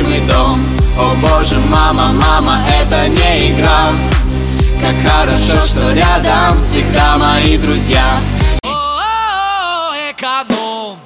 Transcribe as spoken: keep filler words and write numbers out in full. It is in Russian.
любимый дом. О боже, мама, мама, это не игра. Как хорошо, что рядом всегда мои друзья. О, эконом.